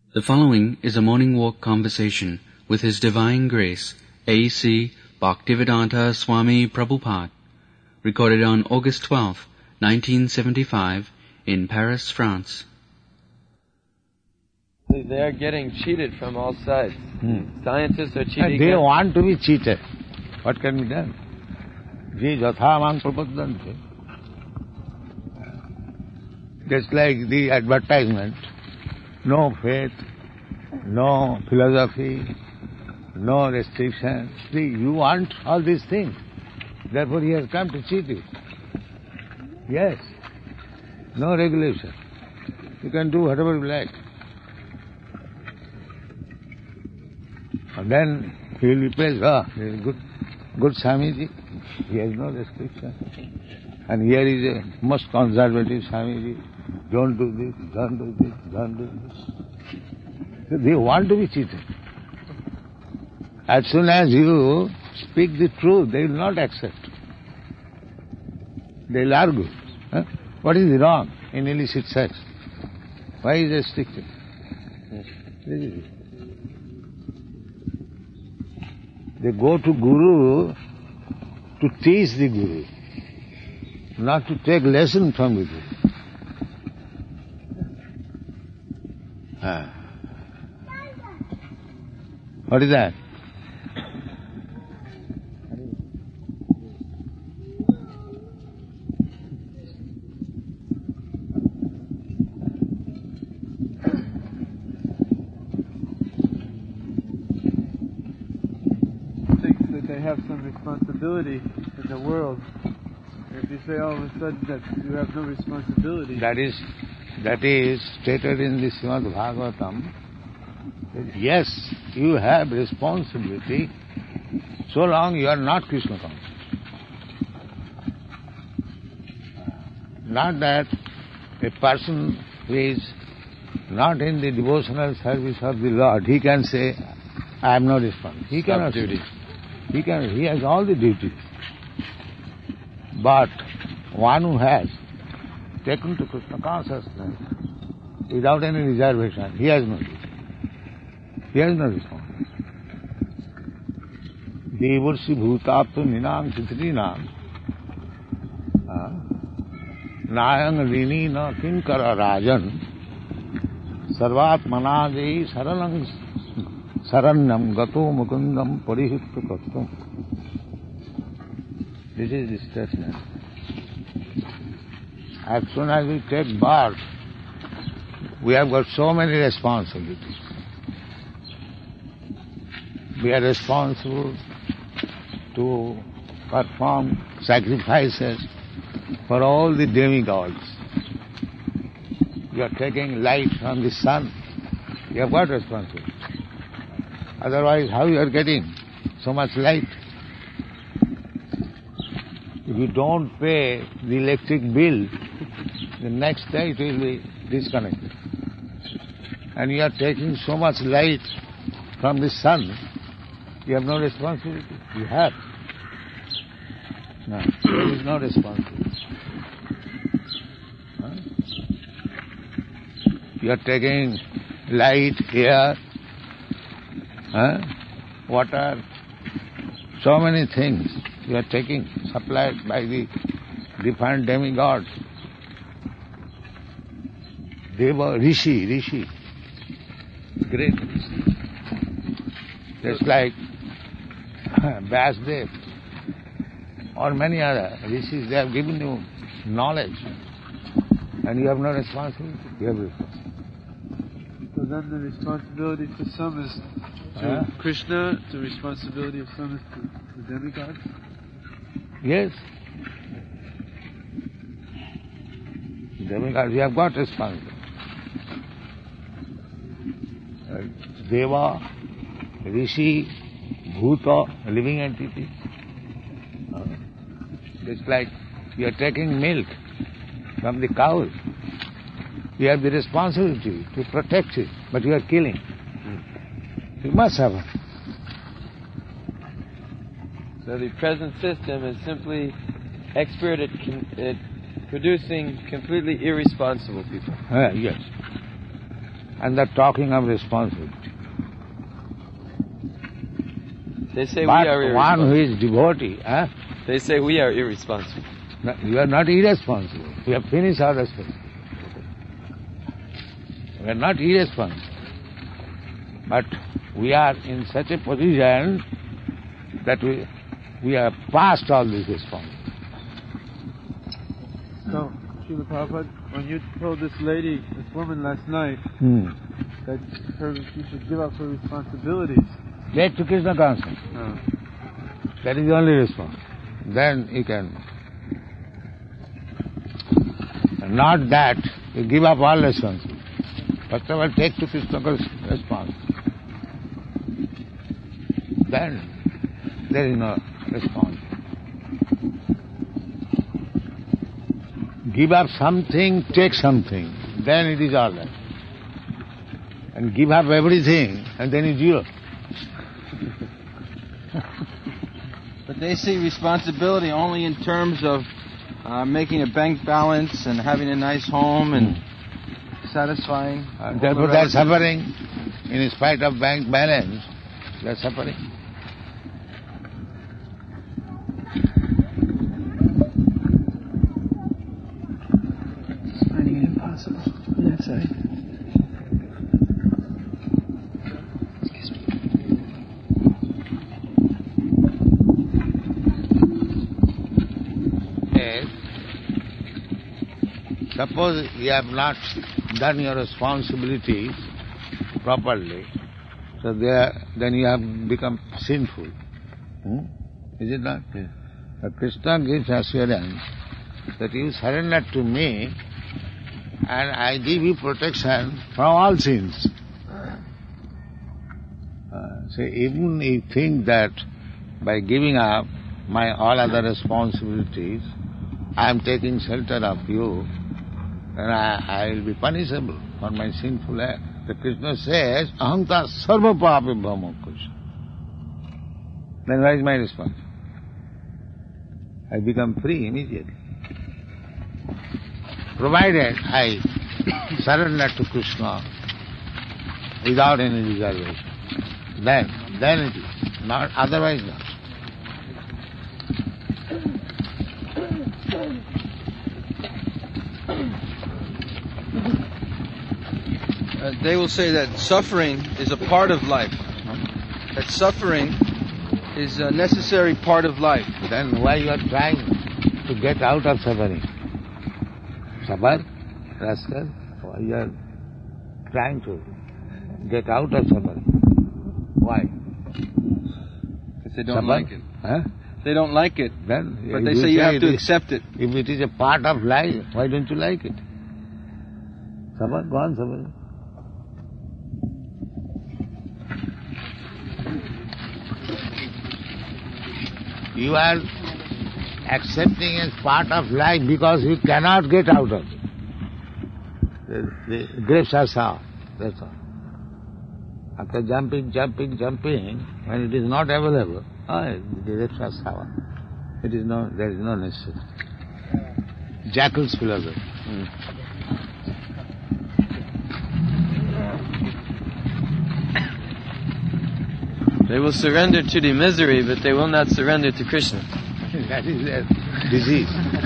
The following is a morning walk conversation with His Divine Grace, A.C. Bhaktivedanta Swami Prabhupada, recorded on August 12, 1975, in Paris, France. They are getting cheated from all sides. Scientists are cheating. And they want to be cheated. What can be done? Je jathamang prapaddante. Just like the advertisement, no faith, no philosophy, no restrictions. See, you want all these things. Therefore he has come to cheat you. Yes. No regulation. You can do whatever you like. And then he will be praised, he is good Swamiji. He has no restriction. And here is a most conservative Swamiji. Don't do this, don't do this, don't do this. They want to be cheated. As soon as you speak the truth, they will not accept. They will argue. What is wrong in illicit sex? Why is it restricted? This is it. They go to Guru to teach the Guru, not to take lesson from the Guru. What is that? They have some responsibility in the world. If you say all of a sudden that you have no responsibility... That is stated in the Srimad Bhagavatam. That yes, you have responsibility so long you are not Krishna conscious. Not that a person who is not in the devotional service of the Lord, he can say, I am not responsible. He cannot do it. He has all the duties. But one who has taken to Krishna consciousness without any reservation, he has no duty. He has no responsibility. Devarsi bhutaptu ninam chitrinam nayang rini na kinkara rajan sarvatmanadei saralang saranyam gato mukundam parihittu kastum. This is the statement. As soon as we take birth, we have got so many responsibilities. We are responsible to perform sacrifices for all the demigods. You are taking light from the sun. You have got responsibility. Otherwise, how you are getting so much light? If you don't pay the electric bill, the next day it will be disconnected. And you are taking so much light from the sun, you have no responsibility. You have. No, there is no responsibility. You are taking light, air, water, so many things you are taking, supplied by the different demigods. Deva, Rishi, great Rishi. Just like Vyasdev or many other Rishis, they have given you knowledge and you have no responsibility. You have responsibility. So then the responsibility for some is to Krishna, the responsibility of some is to the demigods? Yes. Demigods, you have got responsibility. Deva, Rishi, Bhuta, living entity. It's like you are taking milk from the cow. You have the responsibility to protect it, but you are killing. You must have it. So the present system is simply expert at producing completely irresponsible people. Yes. and they're talking of responsibility. They say But we are one irresponsible. who is devotee, They say we are irresponsible. no, you are not irresponsible. We have finished our responsibility. We are not irresponsible. But we are in such a position that we are past all this responsibility. So, Srila Prabhupada, when you told this lady, this woman last night, that she should give up her responsibilities. Get to Krishna consciousness. That is the only response. Then you can. Not that you give up all responsibility. First of all, take to Krishna response. Then there is no response. Give up something, take something, then it is all right. And give up everything, and then it's zero. But they see responsibility only in terms of making a bank balance and having a nice home and satisfying. Therefore they are suffering. In spite of bank balance, they are suffering. Finding it impossible on that side. Suppose you have not done your responsibilities properly, so then you have become sinful. Is it not? Yes. Krishna gives assurance that you surrender to me and I give you protection from all sins. So even you think that by giving up my all other responsibilities, I am taking shelter of you, and I will be punishable for my sinful act. The Krishna says, Ahanta sarva papi bhamakush. Then where is my response? I become free immediately. Provided I surrender to Krishna without any reservation. Then it is. Not otherwise not. They will say that suffering is a part of life. That suffering is a necessary part of life. Then why you are trying to get out of suffering? Suffer, rascal, why you are trying to get out of suffering? Why? Because they don't like it. Huh? They don't like it. Then But they say you have to accept it. If it is a part of life, why don't you like it? Suffer, go on suffering. You are accepting as part of life because you cannot get out of it. The grapes are sour, that's all. After jumping, when it is not available, the grapes are sour. There is no necessity. Jackal's philosophy. They will surrender to the misery, but they will not surrender to Krishna. That is their disease.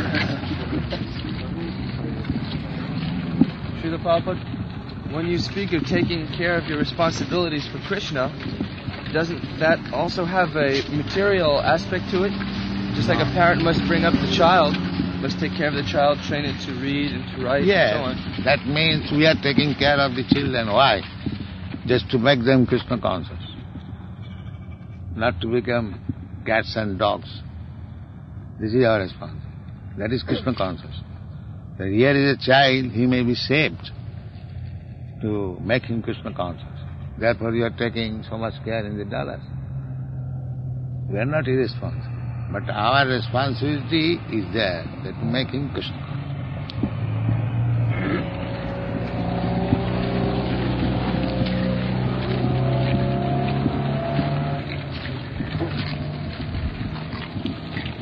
Srila Prabhupada, when you speak of taking care of your responsibilities for Krishna, doesn't that also have a material aspect to it? Just like a parent must bring up the child, must take care of the child, train it to read and to write Yes, and so on. that means we are taking care of the children. Why? Just to make them Krishna conscious. Not to become cats and dogs. This is our response. That is Krishna conscious. That here is a child, he may be saved to make him Krishna conscious. Therefore you are taking so much care in the dollars. We are not irresponsible. But our responsibility is there, that to make him Krishna.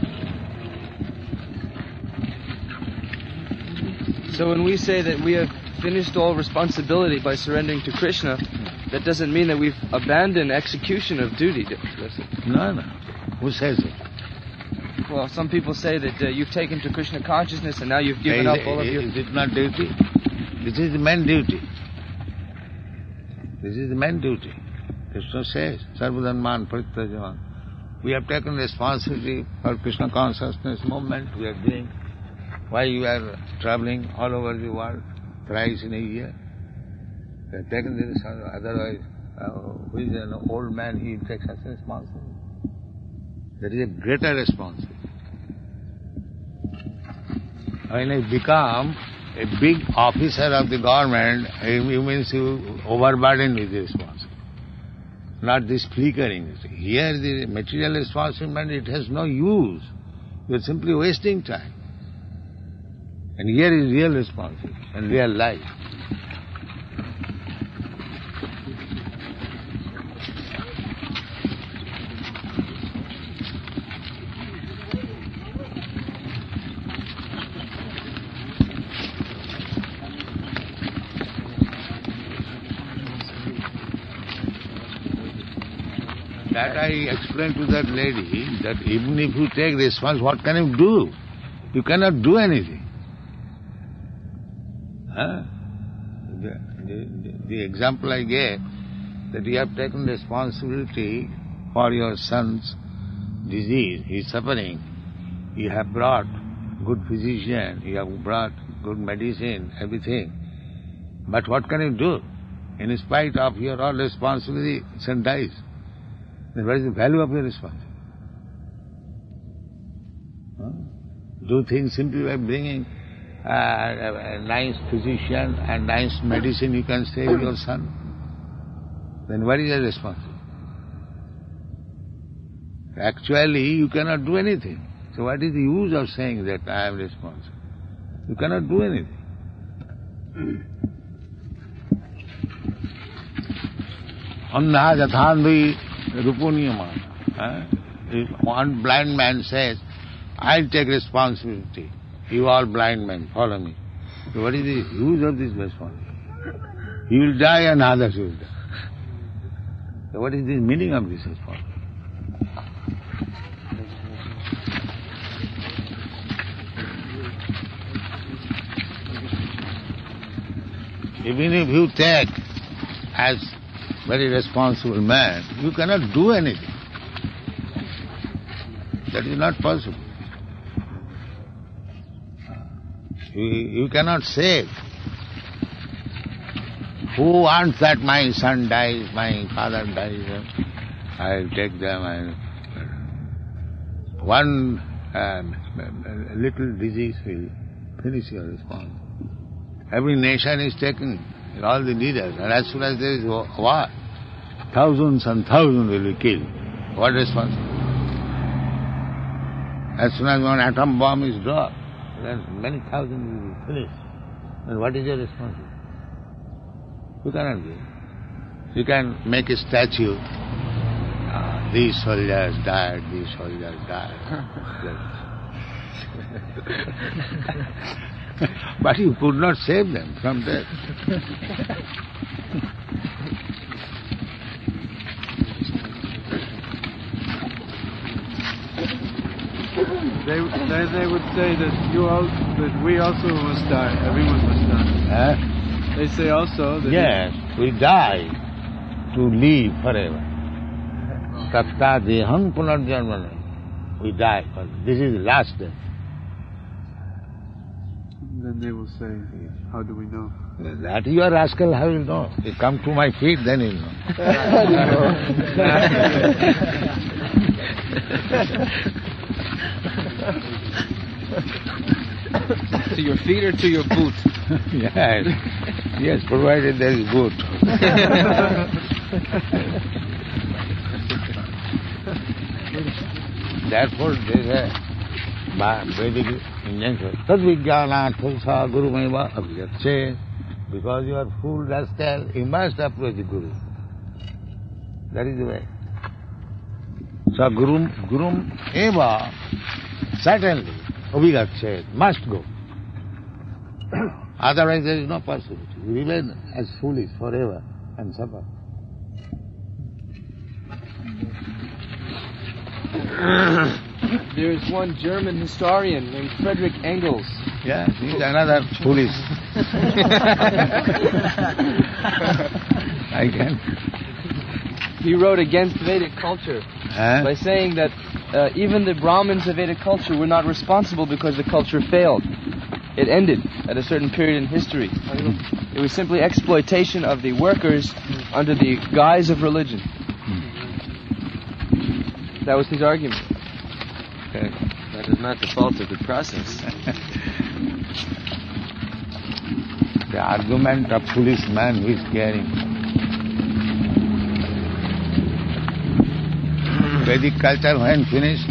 So when we say that we have finished all responsibility by surrendering to Krishna, that doesn't mean that we've abandoned execution of duty. No. Who says it? Well, some people say that you've taken to Krishna consciousness and now you've given up all of your... Is it not duty? This is the main duty. This is the main duty. Krishna says, Sarvadharman Parityajam. We have taken responsibility for Krishna consciousness movement we are doing. Why you are traveling all over the world thrice in a year? We have taken this, otherwise, who is an old man, he takes such a responsibility. That is a greater responsibility. When you become a big officer of the government, it means you overburdened with the responsibility. Not this flickering. Here the material responsibility, it has no use. You are simply wasting time. And here is real responsibility and real life. That I explained to that lady, that even if you take responsibility, what can you do? You cannot do anything. Huh? The example I gave, that you have taken responsibility for your son's disease, he is suffering. You have brought good physician, you have brought good medicine, everything. But what can you do? In spite of your all responsibility, son dies. Then what is the value of your responsibility? Do things simply by bringing a nice physician and nice medicine, you can save your son. Then what is your responsibility? Actually, you cannot do anything. So what is the use of saying that I am responsible? You cannot do anything. Anna jathandhi rupuniyamana. If one blind man says, I'll take responsibility. You all blind men, follow me. So what is the use of this responsibility? He will die and others will die. So what is the meaning of this responsibility? Even if you take as very responsible man, you cannot do anything. That is not possible. You cannot save. Who wants that my son dies, my father dies, I'll take them. One little disease will finish your response. Every nation is taken, all the leaders, and as soon as there is war, thousands and thousands will be killed. What responsibility? As soon as one atom bomb is dropped, then many thousands will be finished. And what is your responsibility? You cannot do it. You can make a statue. These soldiers died, these soldiers died. But you could not save them from death. They would say that that we also must die. Everyone must die. They say also that... Yes, we die to live forever. Tatta deham punarjanmana. We die. This is the last day. Then they will say, how do we know? That you are rascal, how will you know? You come to my feet, then you know. To your feet or to your boot? Yes, provided there is boot. Therefore, there is a Vedic injunction. Tad vijnana tulsa guru maiva abhyakse. Because you are fool rascal, you must approach the Guru. That is the way. So gurum eva, certainly, abhyakse, must go. Otherwise there is no possibility. We remain as foolish forever and suffer. There is one German historian named Friedrich Engels. Yeah, he is another foolish. I can. He wrote against Vedic culture by saying that even the Brahmins of Vedic culture were not responsible because the culture failed. It ended at a certain period in history. It was simply exploitation of the workers under the guise of religion. That was his argument. That is not the fault of the process. The argument of foolish man who is caring. Vedic culture when finished?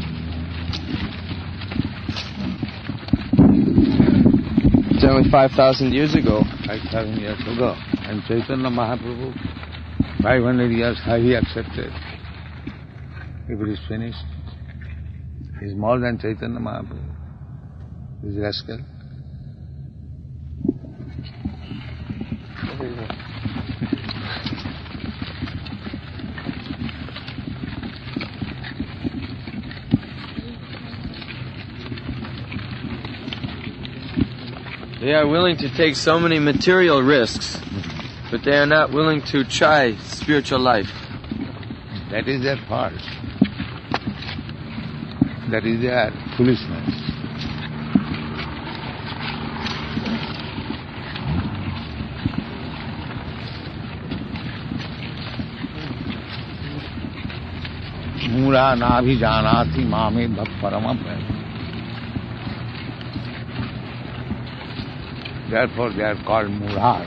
It's only 5,000 years ago. 5,000 years ago. And Chaitanya Mahaprabhu, 500 years he accepted. If it is finished, he is more than Chaitanya Mahaprabhu. He is rascal. They are willing to take so many material risks, but they are not willing to try spiritual life. That is their fault. That is their foolishness. Mura nabhi janati mame bhav paramam. Therefore they are called Muras.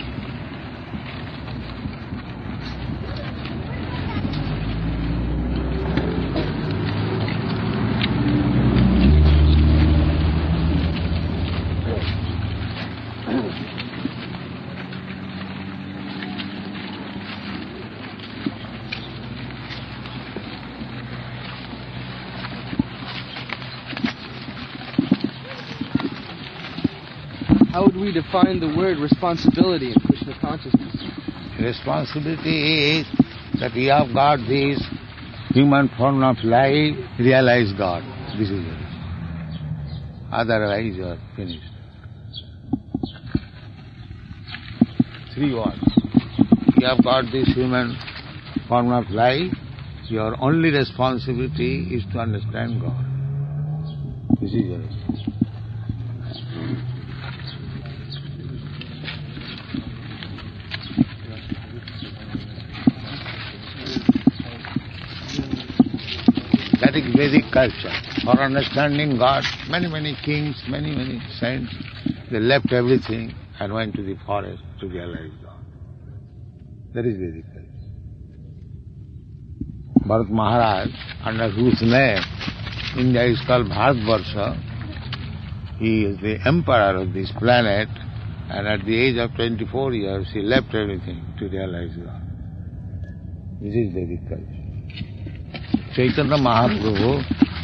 How would we define the word responsibility in Krishna consciousness? Responsibility is that you have got this human form of life, realize God. This is it. Otherwise you are finished. 3 words. You have got this human form of life, your only responsibility is to understand God. This is your responsibility. That is Vedic culture. For understanding God, many kings, many saints, they left everything and went to the forest to realize God. That is Vedic culture. Bharat Maharaj, under whose name India is called Bharatvarsha, he is the emperor of this planet, and at the age of 24 years he left everything to realize God. This is Vedic culture. Chaitanya Mahaprabhu,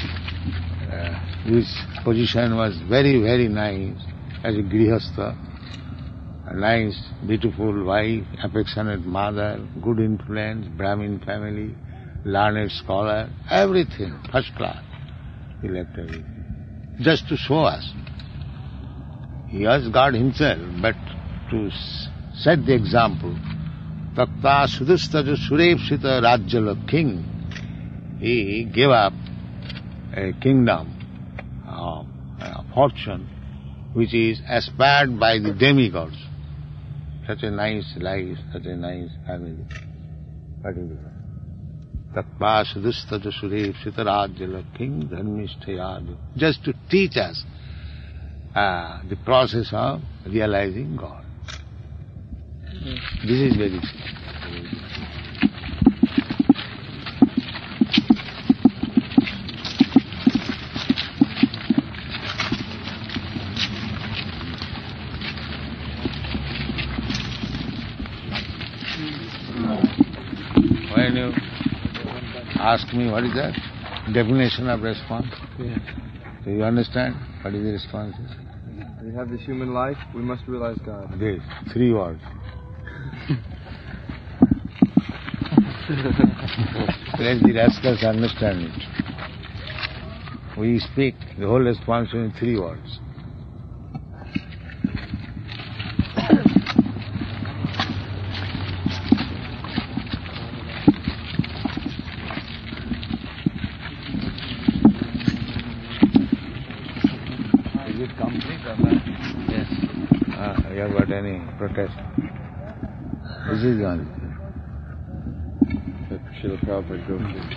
whose position was very nice as a grihastha, a nice, beautiful wife, affectionate mother, good influence, Brahmin family, learned scholar, everything, first class. He left everything. Just to show us. He was God himself, but to set the example, Tatta Sudhustaja Surepsita Rajjala king, he gave up a kingdom, a fortune, which is aspired by the demigods. Such a nice life, such a nice family. What is it? Tatpa Sudhustaja Surepsita Rajjala king dharmisthayadu. Just to teach us the process of realizing God. This is Vedic. When you ask me what is that definition of response, Yeah. so you understand what is the response? We have this human life, we must realize God. This, 3 words. Let the rascals understand it. We speak the whole responsibility in 3 words. Is it complete or not? Yes. You have got any protest? This is the only thing. Srila Prabhupada go through.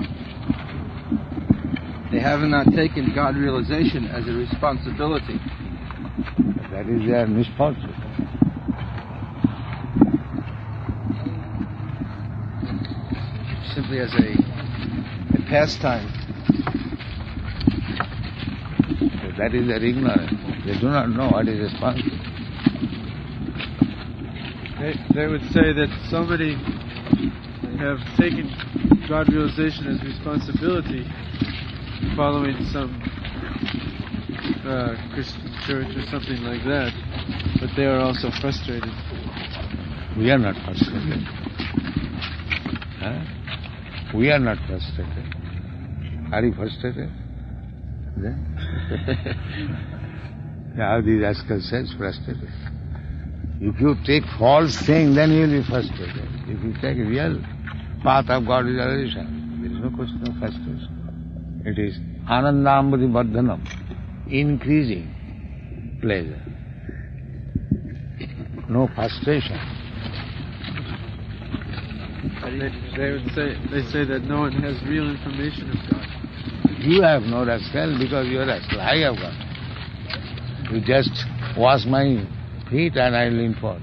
They have not taken God realization as a responsibility. That is their misfortune. Simply as a pastime. That is their ignorance. They do not know what is responsible. They would say that so many have taken God realization as responsibility, following some Christian church or something like that, but they are also frustrated. We are not frustrated. Huh? We are not frustrated. Are you frustrated? How the rascal says, frustrated. If you take false thing, then you will be frustrated. If you take real path of God realization, there is no question of frustration. It is anandambati vardhanam, increasing pleasure. No frustration. They say that no one has real information of God. You have no rascal because you are rascal. I have got. You just wash my feet and I will inform.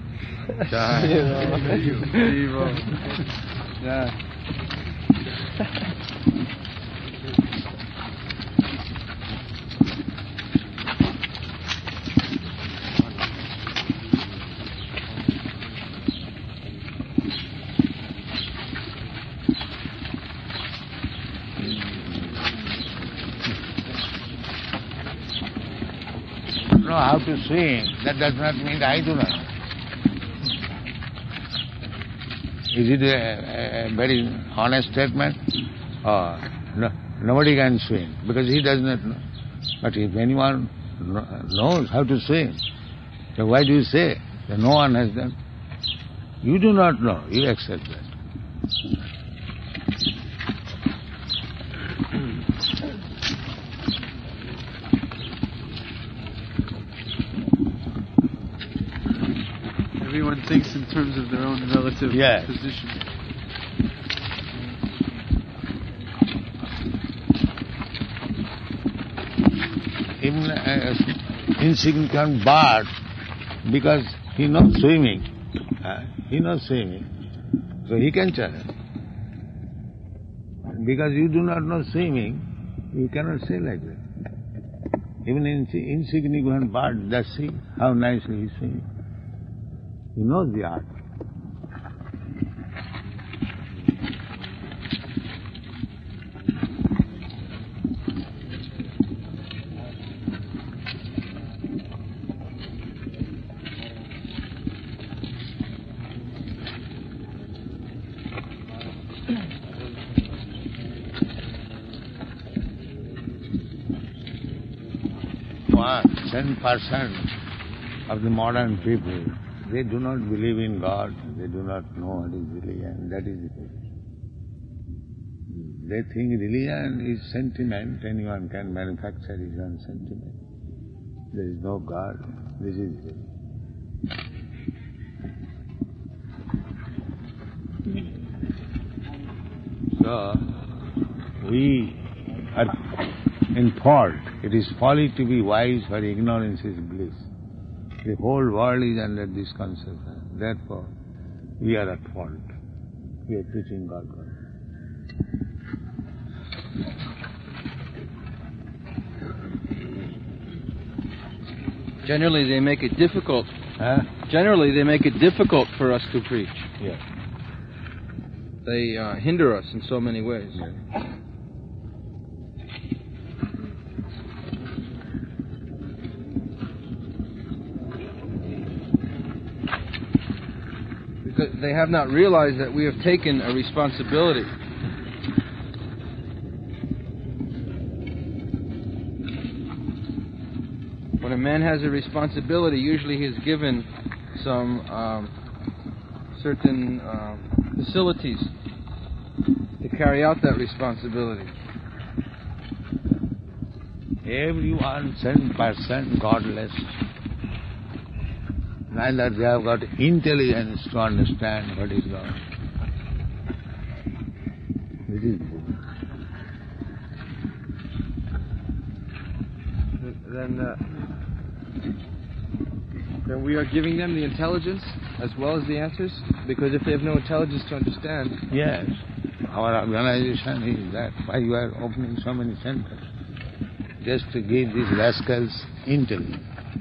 Yeah. Know how to swim, that does not mean I do not. Is it a very honest statement? No, nobody can swim because he does not know. But if anyone knows how to swim, then why do you say that no one has done? You do not know, you accept that. Everyone thinks in terms of their own relative position. Even an insignificant bird, because he knows swimming, so he can challenge. Because you do not know swimming, you cannot say like that. Even an insignificant bird, just see how nicely he is swimming. He knows the art. What? 10% of the modern people, they do not believe in God, they do not know what is religion, that is the problem. They think religion is sentiment, anyone can manufacture his own sentiment. There is no God, this is religion. So, we are in fault. It is folly to be wise, for ignorance is bliss. The whole world is under this conception. Therefore, we are at fault. We are preaching God. Generally, they make it difficult. Generally, they make it difficult for us to preach. Yes. They hinder us in so many ways. Yes. Because they have not realized that we have taken a responsibility. When a man has a responsibility, usually he is given some certain facilities to carry out that responsibility. Everyone 100% godless. Neither they have got intelligence to understand what is God. This is Then we are giving them the intelligence as well as the answers? Because if they have no intelligence to understand... Yes. Our organization is that. Why you are opening so many centers? Just to give these rascals intelligence.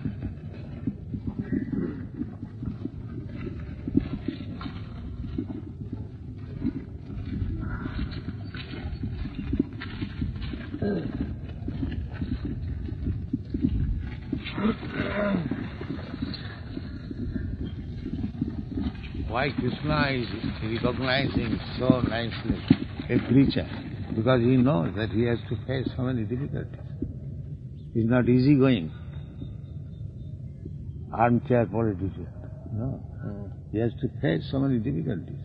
Why Krishna is recognizing so nicely a preacher? Because he knows that he has to face so many difficulties. He's not easygoing. Armchair politician. No. He has to face so many difficulties.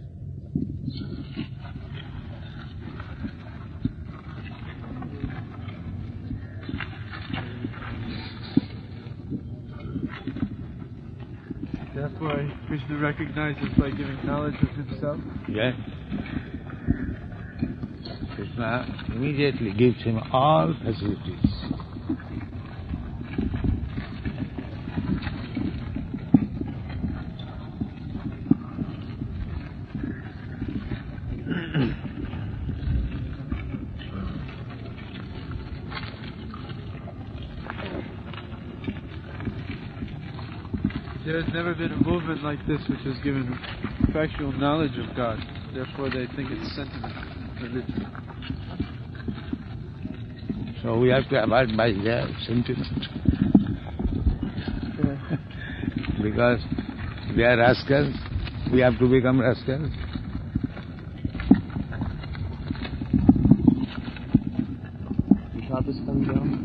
That's why Krishna recognizes by giving knowledge of himself. Yes. Krishna immediately gives him all facilities. There has never been a movement like this which has given factual knowledge of God. Therefore they think it's sentiment, religion. So we have to abide by their sentiment. Because they are rascals, we have to become rascals. The top is coming down.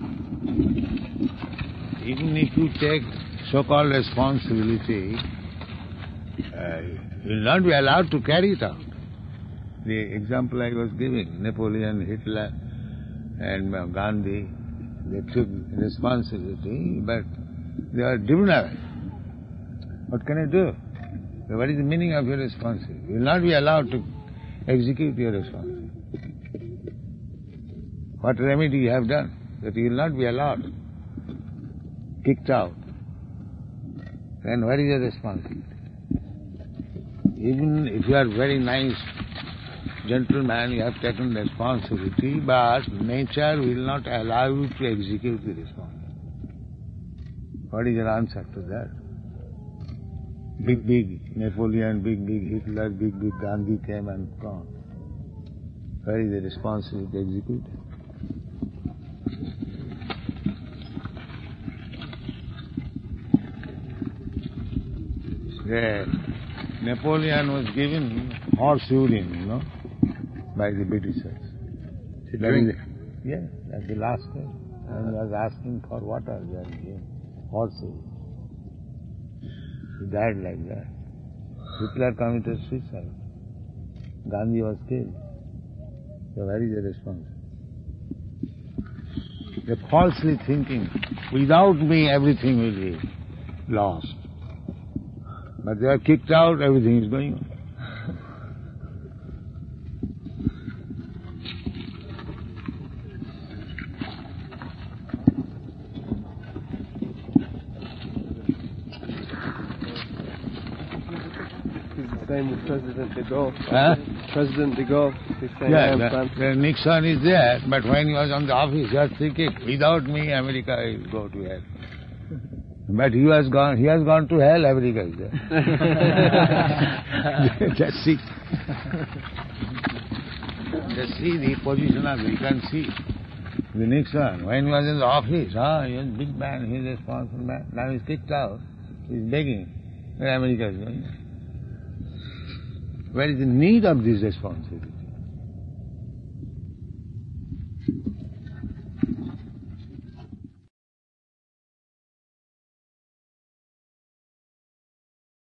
Even if you take so-called responsibility, you will not be allowed to carry it out. The example I was giving, Napoleon, Hitler, and Gandhi, they took responsibility, but they are driven away. What can I do? What is the meaning of your responsibility? You will not be allowed to execute your responsibility. What remedy you have done? That you will not be allowed, kicked out. Then what is your responsibility? Even if you are very nice gentleman, you have taken responsibility, but nature will not allow you to execute the responsibility. What is your answer to that? Big Napoleon, big Hitler, big Gandhi came and gone. Where is the responsibility to execute it? Napoleon was given horse urine, by the Britishers. To drink? Yes, at the last day. And he was asking for water, they are giving horse urine. He died like that. Hitler committed suicide. Gandhi was killed. So where is the response? They're falsely thinking, without me everything will be lost. But they are kicked out, everything is going on. Same with President de Gaulle. Huh? President de Gaulle. He's saying, Nixon is there, but when he was on the office, he was thinking, without me, America will go to hell. But he has gone to hell, America is there. Just see. Just see the position of it. You can see. The Nixon, when he was in the office, he was a big man, he is a responsible man. Now he's kicked out, he's begging. Where America is going? where is the need of this responsibility?